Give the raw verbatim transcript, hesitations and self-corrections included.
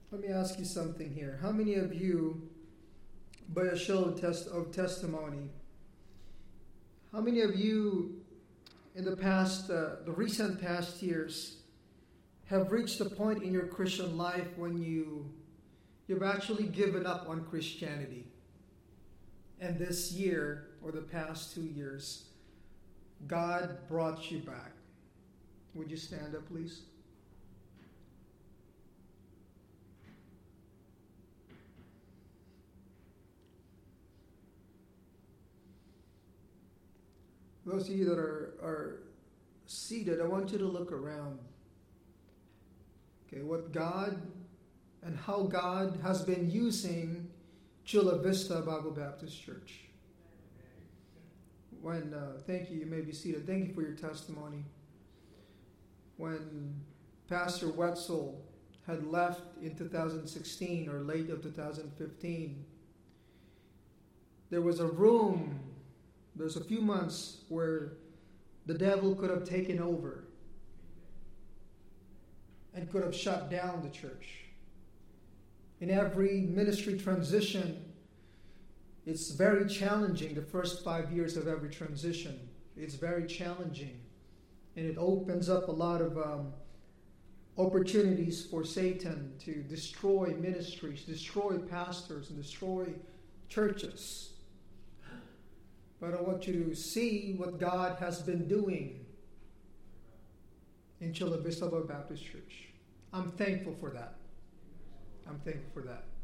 Let me ask you something here. How many of you, by a show of, test, of testimony, how many of you in the past, uh, the recent past years, have reached a point in your Christian life when you, you've actually given up on Christianity? And this year, or the past two years, God brought you back. Would you stand up, please? Those of you that are, are seated, I want you to look around. Okay, what God and how God has been using Chula Vista Bible Baptist Church. When, uh, thank you, you may be seated. Thank you for your testimony. When Pastor Wetzel had left in two thousand sixteen or late of two thousand fifteen, there was a room, there's a few months where the devil could have taken over and could have shut down the church. In every ministry transition, it's very challenging. The first five years of every transition, it's very challenging. And it opens up a lot of um, opportunities for Satan to destroy ministries, destroy pastors, and destroy churches. But I want you to see what God has been doing in Chula Vista Baptist Church. I'm thankful for that. I'm thankful for that.